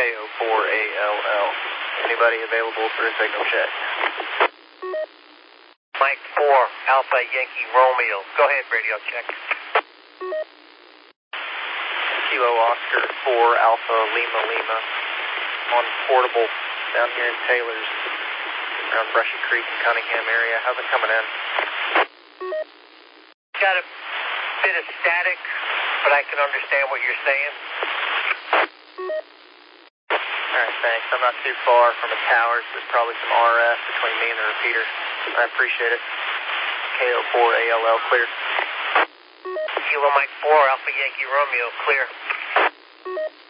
KO4ALL. Anybody available for a signal check? Mike 4, Alpha Yankee Romeo. Go ahead, radio check. Kilo Oscar 4, Alpha Lima Lima. On portable down here in Taylor's, around Brushy Creek and Cunningham area. How's it coming in? Got a bit of static, but I can understand what you're saying. Alright, thanks. I'm not too far from a tower, so there's probably some RF between me and the repeater. I appreciate it. KO4ALL clear. Kilo Mike 4, Alpha Yankee Romeo, clear.